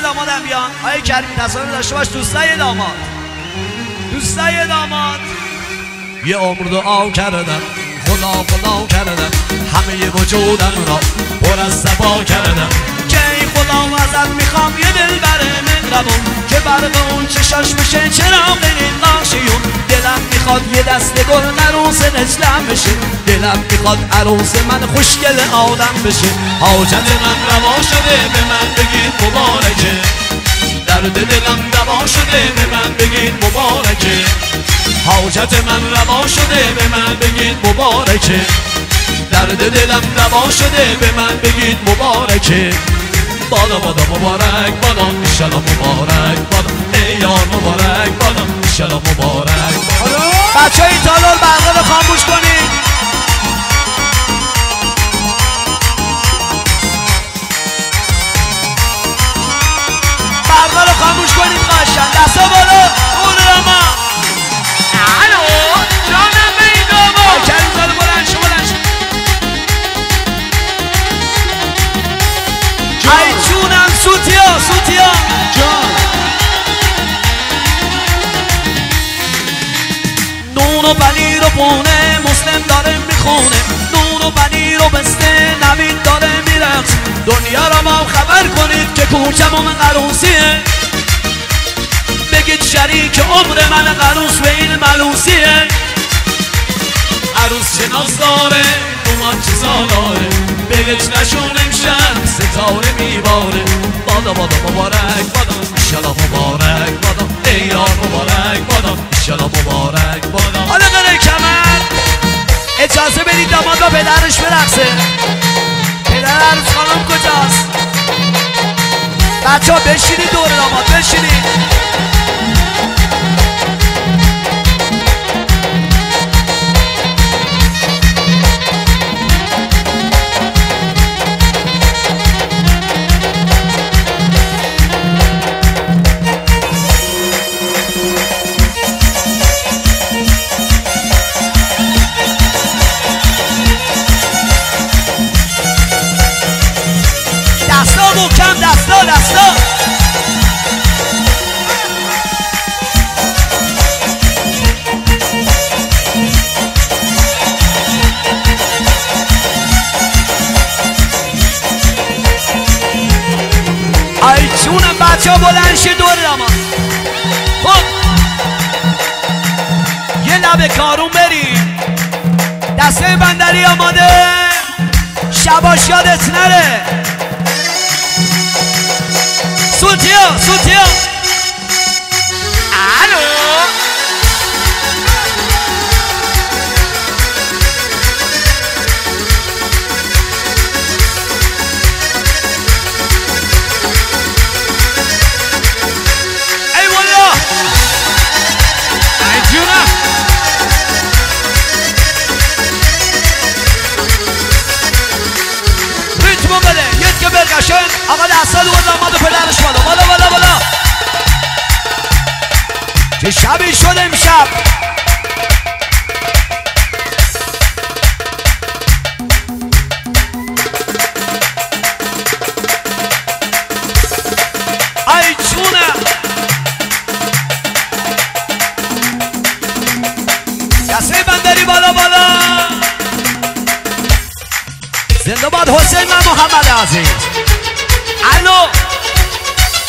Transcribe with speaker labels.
Speaker 1: دامادم بیان. آقای کریمی تصاویر داشته باش. دوستای داماد، دوستای داماد، یه عمر دعا کردم خدا کردم، همه وجودم را پر از صفا کردم که ای خدا ازت میخوام یه دلبر مهربون که برق اون چشاش بشه چراغ این ناشیون. دلم میخواد یه دست گل عروس نجلم بشه، دلم میخواد عروس من خوشگل آدم بشه. حاجت من روا شده به من بگید مبارکه، درد دلم دوا شده به من بگید مبارکه. حاجت من روا شده به من بگید مبارکه، درد دلم دوا شده به من بگید مبارکه. بادا بادا مبارک بادا انشالله مبارک بادا ای یار مبارک بادا انشالله مبارک بادا. بچه های تالار برقه رو خاموش کنید، برقه رو خاموش کنید خواهشن. دستا بالا اون راما. الو جانم بیداما کریم زاده بلند شو بلند شو. ای جونم سوتیا سوتیا جان. نون و پنیر و پونه مسلم داره میخونه، نون و پنیر و بسته نوید داره میرقص. دنیا را ما خبر کنید که کوچمون عروسیه، بگید شریک عمر من عروس به این ملوسیه. عروس چه ناز داره اومد چه سالاره، بگید نشون امشب ستاره میباره. بادا بادا مبارک بادا انشالله مبارک بادا ای یار مبارک بادا انشالله مبارک بادا. حالا داره کمر اجازه بدید داماد با پدرش برقصه. پدر عروس خانم کجاست؟ بچه ها بشینید دور داماد بشینید. دستا ای جونم بچه ها بلند شید دور داماد. خب یه لبه کارون بریم، دسته بندری آماده، شباش یادت نره. سوتیا سوتیا الو ای والا ای جونا. ریتمو بده یه که برگشن آقا دستا دو داماد و پدرش بالا بالا بالا بالا. چه شبی شد امشب، ای جونم دسته بندری بالا بالا. زنده باد حسین من محمد عزیز.